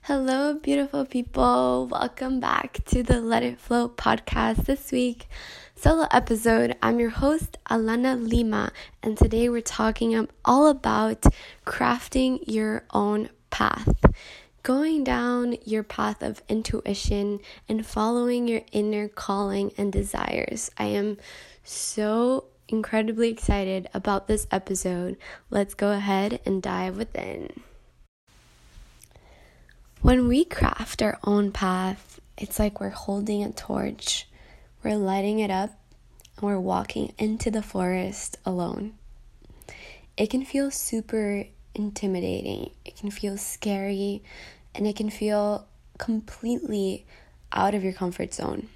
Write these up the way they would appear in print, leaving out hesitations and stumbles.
Hello, beautiful people. Welcome back to the Let It Flow podcast this week. Solo episode. I'm your host, Alana Lima, and today we're talking all about crafting your own path. Going down your path of intuition and following your inner calling and desires. I am so incredibly excited about this episode. Let's go ahead and dive within. When we craft our own path, it's like we're holding a torch, we're lighting it up, and we're walking into the forest alone. It can feel super intimidating, it can feel scary, and it can feel completely out of your comfort zone.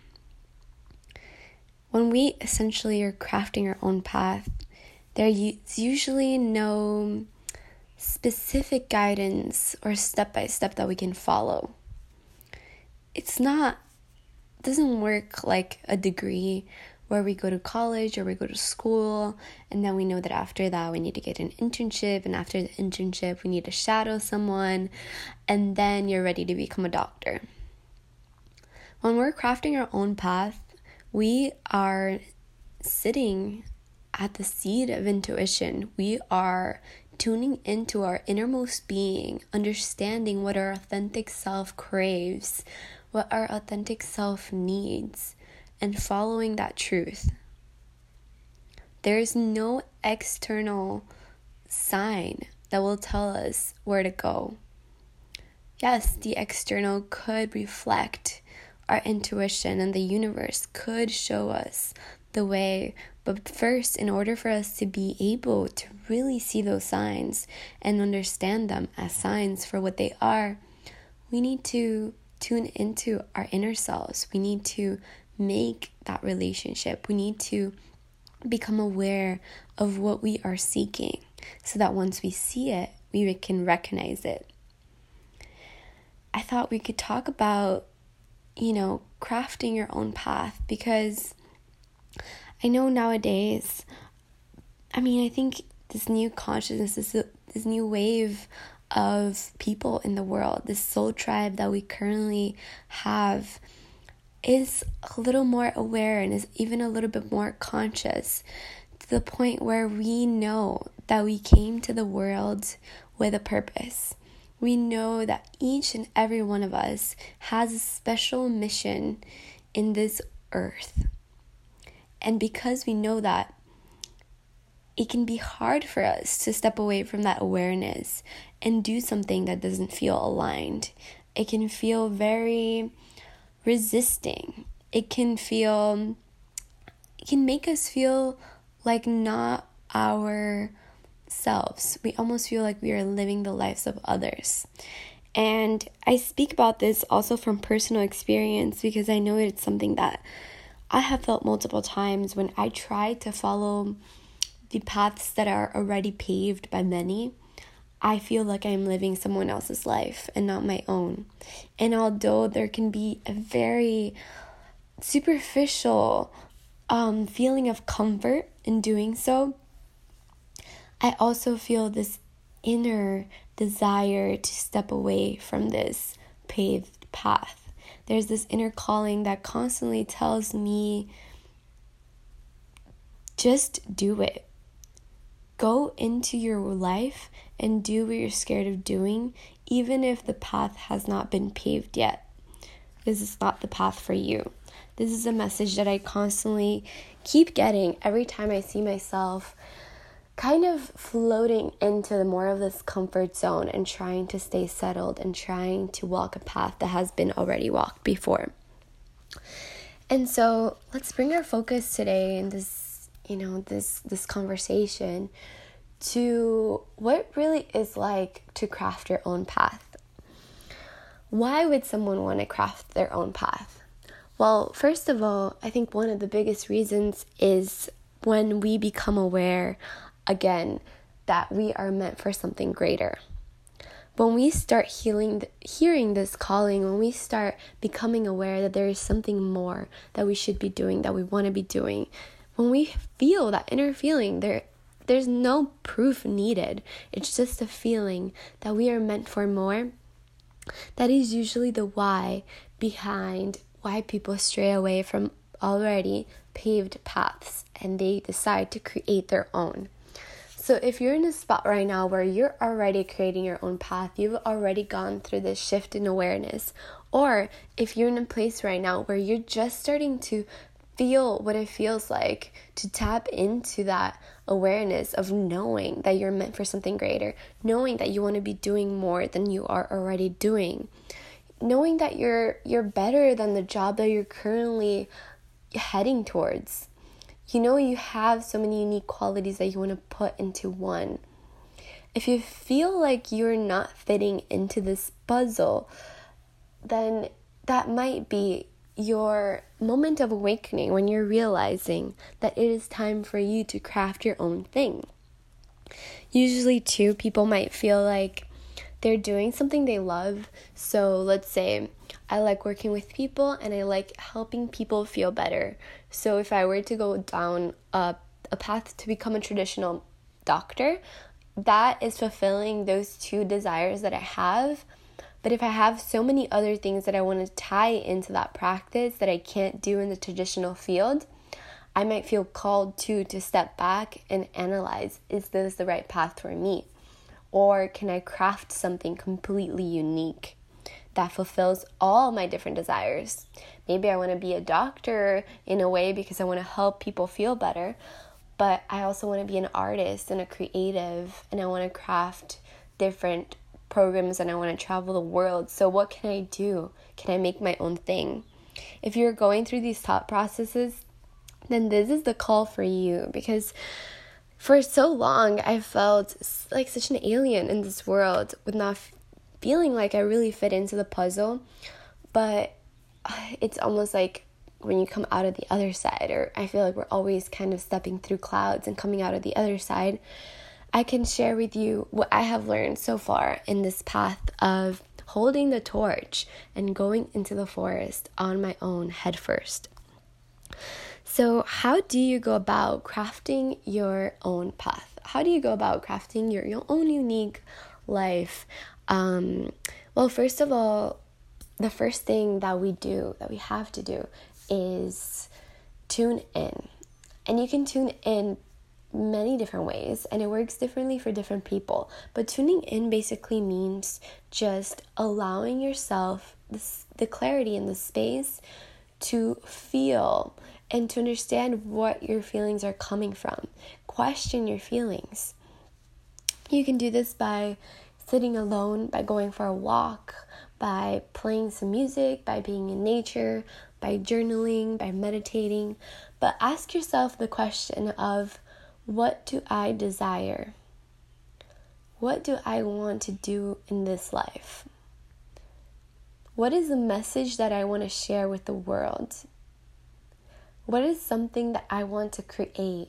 When we essentially are crafting our own path, there's usually no specific guidance or step-by-step that we can follow. It doesn't work like a degree where we go to college or we go to school and then we know that after that we need to get an internship, and after the internship we need to shadow someone, and then you're ready to become a doctor. When we're crafting our own path, we are sitting at the seat of intuition. We are tuning into our innermost being, understanding what our authentic self craves, what our authentic self needs, and following that truth. There is no external sign that will tell us where to go. Yes, the external could reflect our intuition, and the universe could show us the way. But first, in order for us to be able to really see those signs and understand them as signs for what they are, we need to tune into our inner selves. We need to make that relationship. We need to become aware of what we are seeking so that once we see it, we can recognize it. I thought we could talk about, crafting your own path, because I know nowadays, I think this new consciousness, this new wave of people in the world, this soul tribe that we currently have, is a little more aware and is even a little bit more conscious, to the point where we know that we came to the world with a purpose. We know that each and every one of us has a special mission in this earth. And because we know that, it can be hard for us to step away from that awareness and do something that doesn't feel aligned. It can feel very resisting. It can make us feel like not ourselves. We almost feel like we are living the lives of others. And I speak about this also from personal experience, because I know it's something that I have felt multiple times when I try to follow the paths that are already paved by many. I feel like I'm living someone else's life and not my own. And although there can be a very superficial feeling of comfort in doing so, I also feel this inner desire to step away from this paved path. There's this inner calling that constantly tells me, just do it. Go into your life and do what you're scared of doing, even if the path has not been paved yet. This is not the path for you. This is a message that I constantly keep getting every time I see myself kind of floating into more of this comfort zone and trying to stay settled and trying to walk a path that has been already walked before. And so let's bring our focus today in this conversation to what it really is like to craft your own path. Why would someone want to craft their own path? Well, first of all, I think one of the biggest reasons is when we become aware again that we are meant for something greater. When we start hearing this calling, when we start becoming aware that there is something more that we should be doing, that we want to be doing, when we feel that inner feeling, there's no proof needed. It's just a feeling that we are meant for more. That is usually the why behind why people stray away from already paved paths and they decide to create their own. So if you're in a spot right now where you're already creating your own path, you've already gone through this shift in awareness, or if you're in a place right now where you're just starting to feel what it feels like to tap into that awareness of knowing that you're meant for something greater, knowing that you want to be doing more than you are already doing, knowing that you're better than the job that you're currently heading towards. You have so many unique qualities that you want to put into one. If you feel like you're not fitting into this puzzle, then that might be your moment of awakening when you're realizing that it is time for you to craft your own thing. Usually, too, people might feel like they're doing something they love. So let's say I like working with people and I like helping people feel better. So if I were to go down a path to become a traditional doctor, that is fulfilling those two desires that I have. But if I have so many other things that I want to tie into that practice that I can't do in the traditional field, I might feel called to step back and analyze, is this the right path for me? Or can I craft something completely unique that fulfills all my different desires? Maybe I want to be a doctor in a way because I want to help people feel better, but I also want to be an artist and a creative, and I want to craft different programs and I want to travel the world. So what can I do? Can I make my own thing? If you're going through these thought processes, then this is the call for you, because for so long I felt like such an alien in this world with not feeling like I really fit into the puzzle. But it's almost like when you come out of the other side, or I feel like we're always kind of stepping through clouds and coming out of the other side, I can share with you what I have learned so far in this path of holding the torch and going into the forest on my own head first. So how do you go about crafting your own path? How do you go about crafting your own unique life? Well, first of all, the first thing that we have to do is tune in. And you can tune in many different ways, and it works differently for different people. But tuning in basically means just allowing yourself the clarity and the space to feel and to understand what your feelings are coming from. Question your feelings. You can do this by sitting alone, by going for a walk, by playing some music, by being in nature, by journaling, by meditating. But ask yourself the question of, what do I desire? What do I want to do in this life? What is the message that I want to share with the world? What is something that I want to create?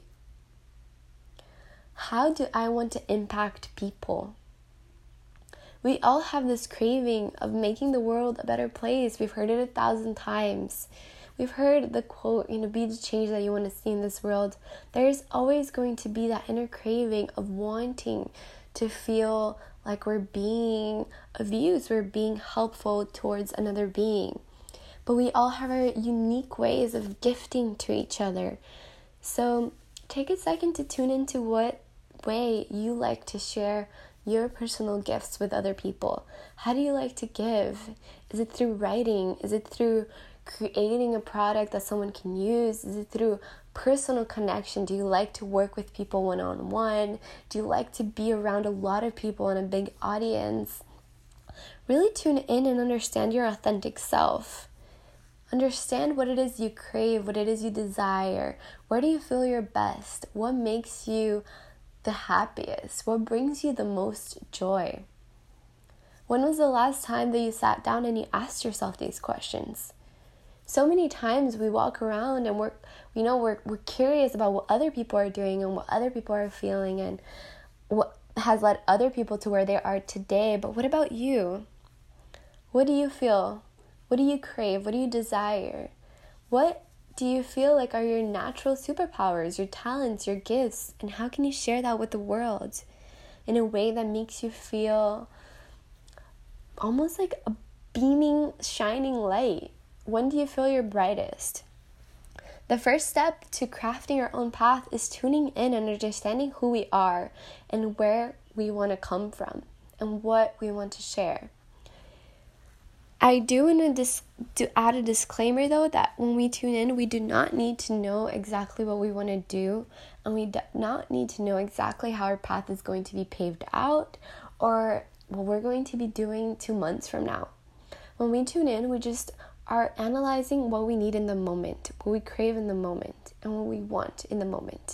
How do I want to impact people? We all have this craving of making the world a better place. We've heard it 1,000 times. We've heard the quote, be the change that you want to see in this world. There's always going to be that inner craving of wanting to feel like we're being of use, we're being helpful towards another being. But we all have our unique ways of gifting to each other. So take a second to tune into what way you like to share your personal gifts with other people. How do you like to give? Is it through writing? Is it through creating a product that someone can use? Is it through personal connection? Do you like to work with people one-on-one? Do you like to be around a lot of people in a big audience? Really tune in and understand your authentic self. Understand what it is you crave, what it is you desire. Where do you feel your best? What makes you the happiest? What brings you the most joy? When was the last time that you sat down and you asked yourself these questions? So many times we walk around and we're curious about what other people are doing and what other people are feeling and what has led other people to where they are today. But what about you? What do you feel? What do you crave? What do you desire? What do you feel like are your natural superpowers, your talents, your gifts? And how can you share that with the world in a way that makes you feel almost like a beaming, shining light. When do you feel your brightest? The first step to crafting our own path is tuning in and understanding who we are and where we want to come from and what we want to share. I do want to add a disclaimer though, that when we tune in, we do not need to know exactly what we want to do, and we do not need to know exactly how our path is going to be paved out or what we're going to be doing 2 months from now. When we tune in, we just are analyzing what we need in the moment, what we crave in the moment, and what we want in the moment.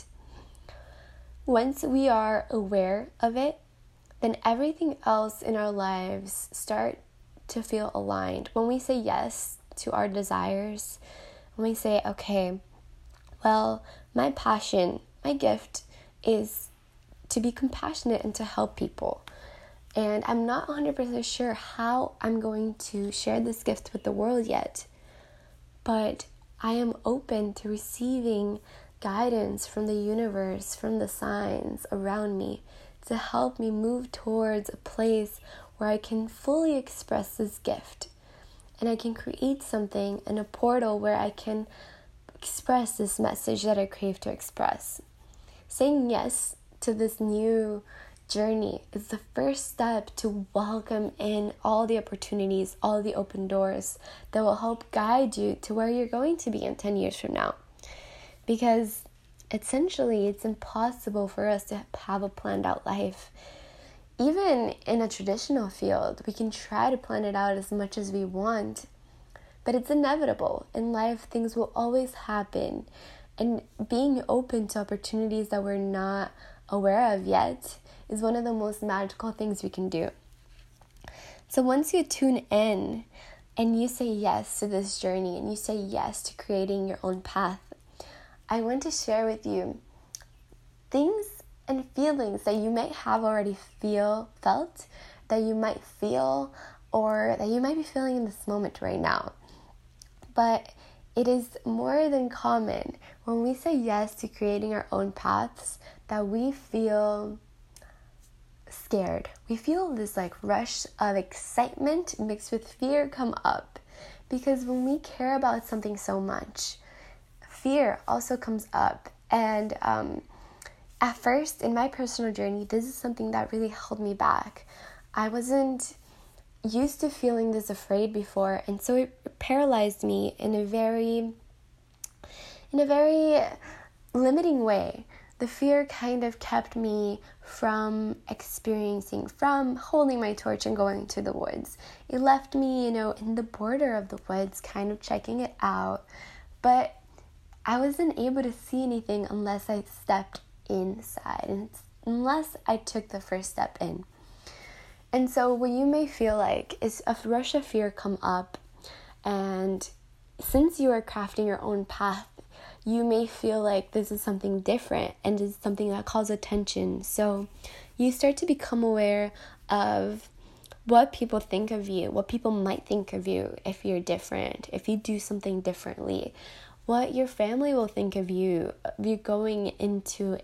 Once we are aware of it, then everything else in our lives start to feel aligned. When we say yes to our desires, when we say, okay, well, my passion, my gift is to be compassionate and to help people. And I'm not 100% sure how I'm going to share this gift with the world yet, but I am open to receiving guidance from the universe, from the signs around me, to help me move towards a place where I can fully express this gift. And I can create something in a portal where I can express this message that I crave to express. Saying yes to this new journey is the first step to welcome in all the opportunities, all the open doors that will help guide you to where you're going to be in 10 years from now. Because essentially, it's impossible for us to have a planned out life. Even in a traditional field, we can try to plan it out as much as we want, but it's inevitable. In life, things will always happen. And being open to opportunities that we're not aware of yet is one of the most magical things we can do. So once you tune in and you say yes to this journey and you say yes to creating your own path, I want to share with you things and feelings that you might have already felt, that you might feel, or that you might be feeling in this moment right now. But it is more than common when we say yes to creating our own paths that we feel scared. We feel this like rush of excitement mixed with fear come up. Because when we care about something so much, fear also comes up. And at first, in my personal journey, this is something that really held me back. I wasn't used to feeling this afraid before, and so it paralyzed me in a very limiting way. The fear kind of kept me from holding my torch and going to the woods. It left me, in the border of the woods, kind of checking it out. But I wasn't able to see anything unless I stepped inside, and unless I took the first step in. And so what you may feel like is a rush of fear come up, and since you are crafting your own path, you may feel like this is something different and is something that calls attention. So you start to become aware of what people think of you, what people might think of you if you're different, if you do something differently, what your family will think of you if you're going into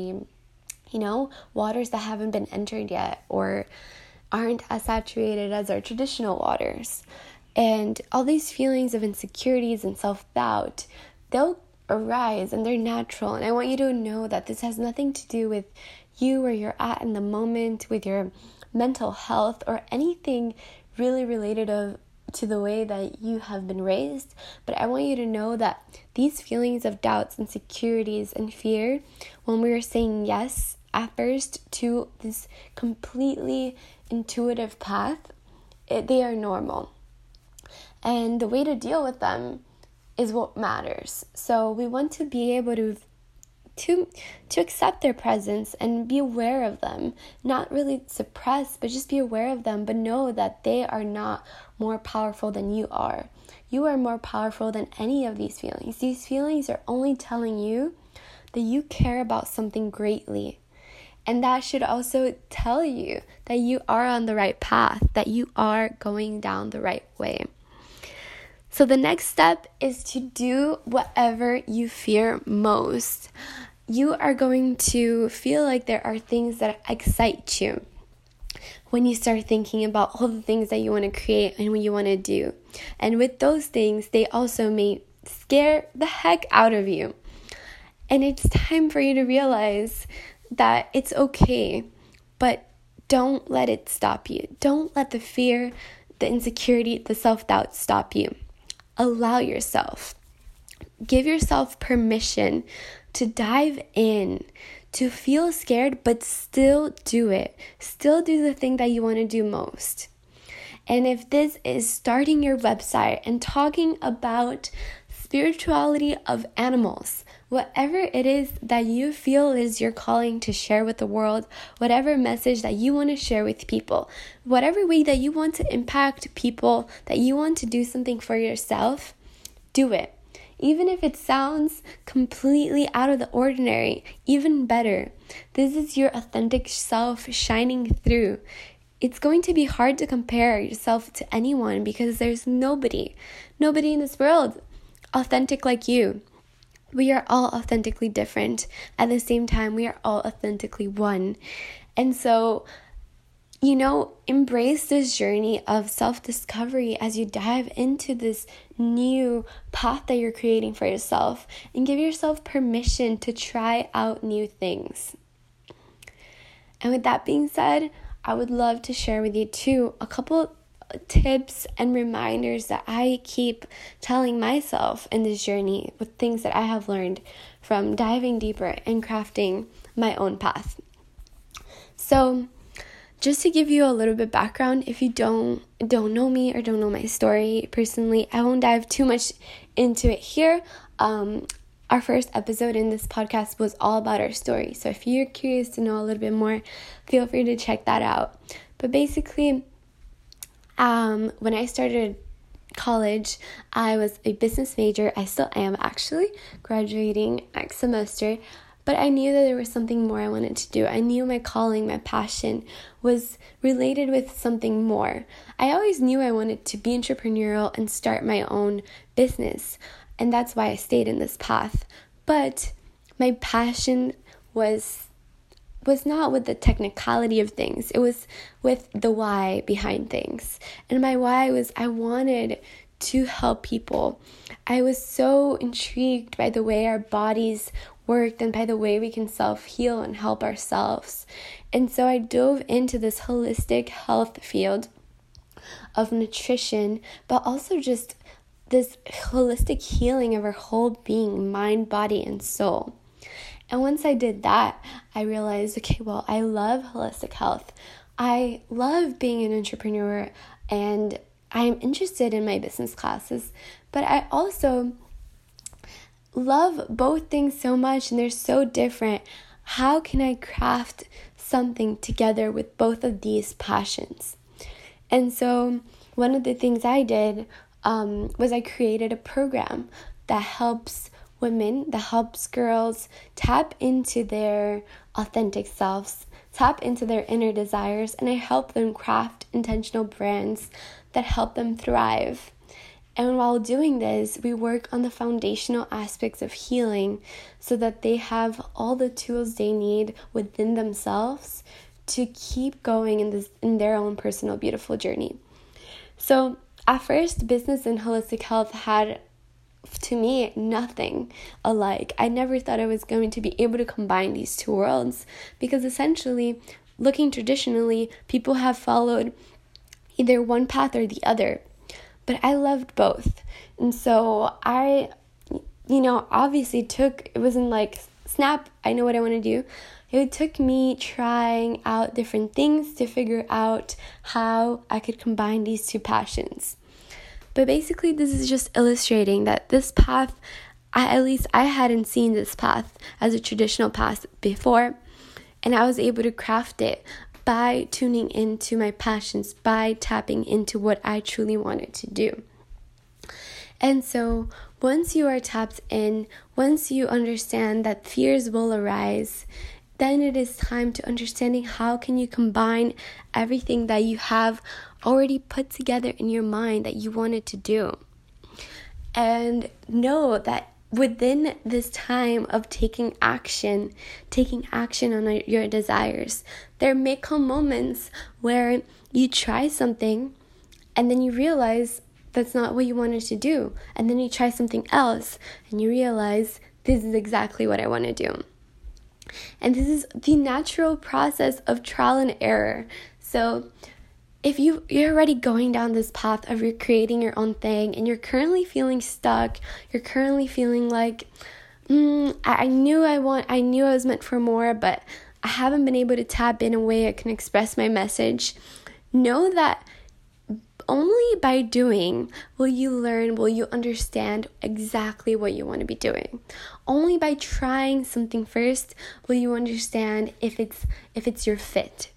waters that haven't been entered yet or aren't as saturated as our traditional waters. And all these feelings of insecurities and self-doubt, they'll arise and they're natural. And I want you to know that this has nothing to do with you, where you're at in the moment, with your mental health, or anything really related to the way that you have been raised. But I want you to know that these feelings of doubts, insecurities, and fear, when we are saying yes at first to this completely intuitive path, they are normal. And the way to deal with them is what matters. So we want to be able to accept their presence and be aware of them, not really suppress, but just be aware of them, but know that they are not more powerful than you are. You are more powerful than any of these feelings. These feelings are only telling you that you care about something greatly. And that should also tell you that you are on the right path, that you are going down the right way. So the next step is to do whatever you fear most. You are going to feel like there are things that excite you. when you start thinking about all the things that you want to create and what you want to do. And with those things, they also may scare the heck out of you. And it's time for you to realize that it's okay, but don't let it stop you. Don't let the fear, the insecurity, the self-doubt stop you. Allow yourself. Give yourself permission to dive in, to feel scared, but still do it. Still do the thing that you want to do most. And if this is starting your website and talking about spirituality of animals, whatever it is that you feel is your calling to share with the world, whatever message that you want to share with people, whatever way that you want to impact people, that you want to do something for yourself, do it. Even if it sounds completely out of the ordinary, even better. This is your authentic self shining through. It's going to be hard to compare yourself to anyone because there's nobody in this world authentic like you. We are all authentically different. At the same time, we are all authentically one. And so, embrace this journey of self-discovery as you dive into this new path that you're creating for yourself, and give yourself permission to try out new things. And with that being said, I would love to share with you too a couple tips and reminders that I keep telling myself in this journey with things that I have learned from diving deeper and crafting my own path. So, just to give you a little bit background, if you don't know me or don't know my story personally, I won't dive too much into it here. Our first episode in this podcast was all about our story. So if you're curious to know a little bit more, feel free to check that out. But basically, when I started college, I was a business major. I still am actually, graduating next semester. But I knew that there was something more I wanted to do. I knew my calling, my passion was related with something more. I always knew I wanted to be entrepreneurial and start my own business. And that's why I stayed in this path. But my passion was not with the technicality of things. It was with the why behind things. And my why was I wanted to help people. I was so intrigued by the way our bodies worked and by the way we can self-heal and help ourselves. And so I dove into this holistic health field of nutrition, but also just this holistic healing of our whole being, mind, body, and soul. And once I did that, I realized, okay, well, I love holistic health. I love being an entrepreneur, and I'm interested in my business classes, but I also love both things so much, and they're so different. How can I craft something together with both of these passions? And so one of the things I did was I created a program that helps women, that helps girls tap into their authentic selves, tap into their inner desires, and I help them craft intentional brands that help them thrive. And while doing this, we work on the foundational aspects of healing so that they have all the tools they need within themselves to keep going in their own personal beautiful journey. So at first, business and holistic health had, to me, nothing alike. I never thought I was going to be able to combine these two worlds because essentially, looking traditionally, people have followed either one path or the other. But I loved both. And so I, obviously it wasn't like, snap, I know what I want to do. It took me trying out different things to figure out how I could combine these two passions. But basically, this is just illustrating that this path, at least I hadn't seen this path as a traditional path before. And I was able to craft it by tuning into my passions, by tapping into what I truly wanted to do. And so once you are tapped in, once you understand that fears will arise, then it is time to understanding how can you combine everything that you have already put together in your mind that you wanted to do. And know that within this time of taking action on your desires, there may come moments where you try something and then you realize that's not what you wanted to do. And then you try something else and you realize this is exactly what I want to do. And this is the natural process of trial and error. So if you're already going down this path of you're creating your own thing and you're currently feeling stuck, you're currently feeling like, I knew I was meant for more, but I haven't been able to tap in a way I can express my message, know that only by doing will you understand exactly what you want to be doing. Only by trying something first will you understand if it's your fit.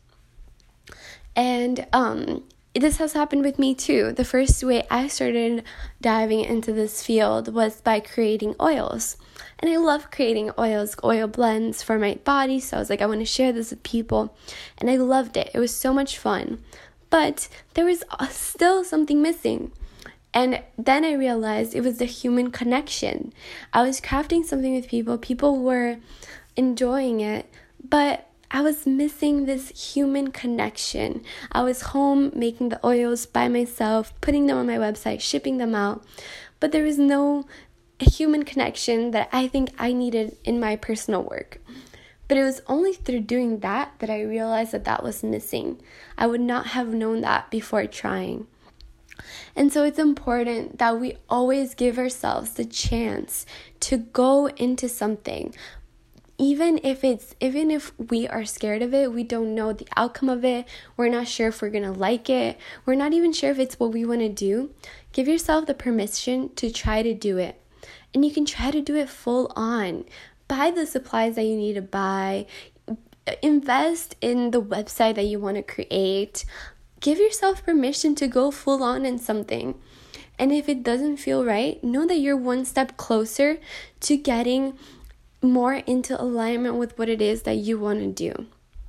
And this has happened with me too. The first way I started diving into this field was by creating oils. And I love creating oil blends for my body. So I was like, I want to share this with people. And I loved it. It was so much fun. But there was still something missing. And then I realized it was the human connection. I was crafting something with people. People were enjoying it. But I was missing this human connection. I was home making the oils by myself, putting them on my website, shipping them out. But there was no human connection that I think I needed in my personal work. But it was only through doing that I realized that was missing. I would not have known that before trying. And so it's important that we always give ourselves the chance to go into something. Even if we are scared of it, we don't know the outcome of it, we're not sure if we're going to like it, we're not even sure if it's what we want to do, give yourself the permission to try to do it. And you can try to do it full on. Buy the supplies that you need to buy. Invest in the website that you want to create. Give yourself permission to go full on in something. And if it doesn't feel right, know that you're one step closer to getting more into alignment with what it is that you want to do.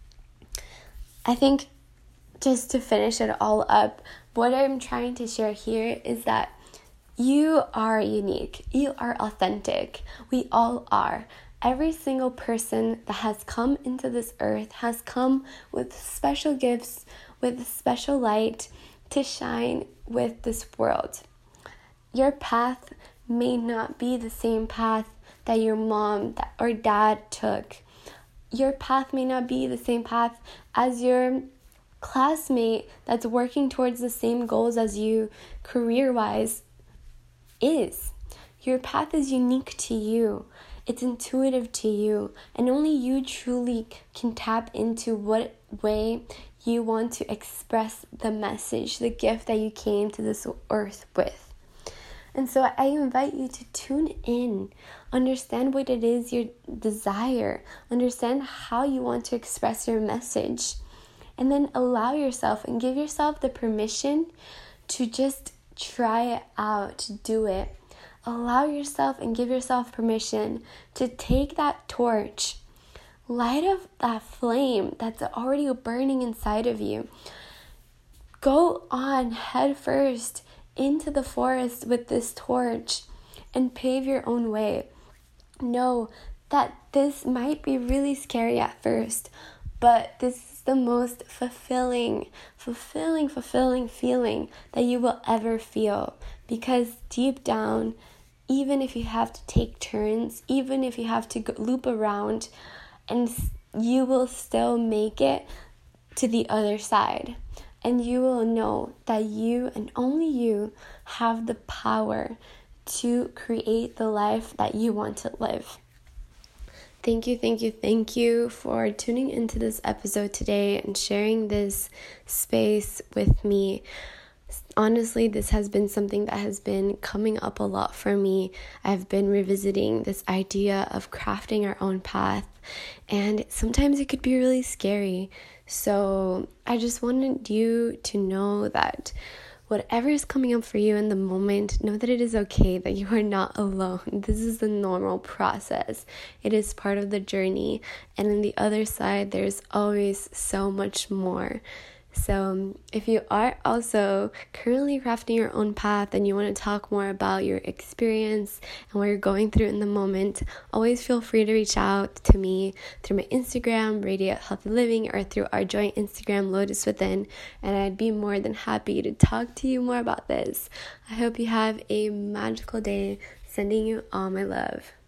I think just to finish it all up, what I'm trying to share here is that you are unique. You are authentic. We all are. Every single person that has come into this earth has come with special gifts, with special light to shine with this world. Your path may not be the same path that your mom or dad took. Your path may not be the same path as your classmate that's working towards the same goals as you career-wise is. Your path is unique to you. It's intuitive to you, and only you truly can tap into what way you want to express the message, the gift that you came to this earth with. And so I invite you to tune in, understand what it is you desire, understand how you want to express your message, and then allow yourself and give yourself the permission to just try it out, to do it. Allow yourself and give yourself permission to take that torch, light up that flame that's already burning inside of you. Go on head first into the forest with this torch and pave your own way. Know that this might be really scary at first, but this is the most fulfilling feeling that you will ever feel, because deep down, even if you have to take turns, even if you have to loop around, and you will still make it to the other side. And you will know that you and only you have the power to create the life that you want to live. Thank you for tuning into this episode today and sharing this space with me. Honestly, this has been something that has been coming up a lot for me. I've been revisiting this idea of crafting our own path, and sometimes it could be really scary. So I just wanted you to know that whatever is coming up for you in the moment, know that it is okay, that you are not alone. This is the normal process. It is part of the journey. And on the other side, there's always so much more. So if you are also currently crafting your own path and you want to talk more about your experience and what you're going through in the moment, always feel free to reach out to me through my Instagram, Radiant Healthy Living, or through our joint Instagram, Lotus Within, and I'd be more than happy to talk to you more about this. I hope you have a magical day. Sending you all my love.